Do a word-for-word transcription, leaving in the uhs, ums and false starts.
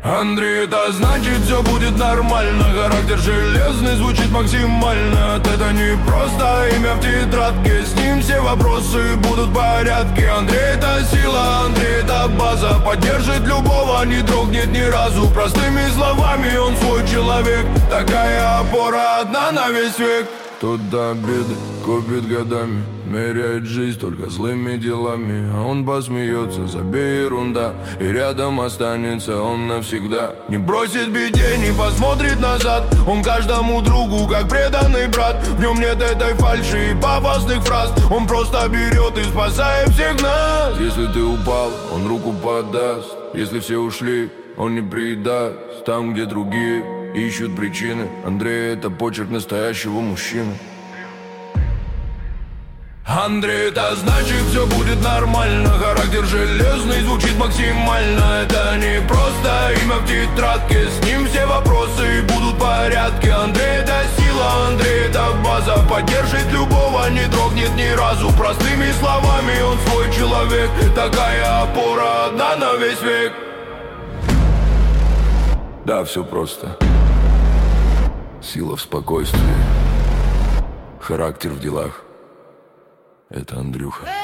Андрей, это значит все будет нормально. Характер железный, звучит максимально. Это не просто имя в тетрадке. С ним все вопросы будут в порядке. Андрей это сила, Андрей это база. Поддержит любого, не дрогнет ни разу. Простыми словами он свой человек. Такая опора одна на весь век. Тот до обеда копит годами, меряет жизнь только злыми делами. А он посмеется, забей ерунда, и рядом останется он навсегда. Не бросит в беде, не посмотрит назад. Он каждому другу как преданный брат. В нем нет этой фальши и пафосных фраз. Он просто берет и спасает всех нас. Если ты упал, он руку подаст. Если все ушли, он не предаст. Там, где другие ищут причины, Андрей это почерк настоящего мужчины. Андрей это значит все будет нормально. Характер железный, звучит максимально. Это не просто имя в тетрадке. С ним все вопросы будут в порядке. Андрей это сила, Андрей это база. Поддержит любого, не дрогнет ни разу. Простыми словами он свой человек. Такая опора одна на весь век. Да, все просто. Сила в спокойствии, характер в делах. Это Андрюха.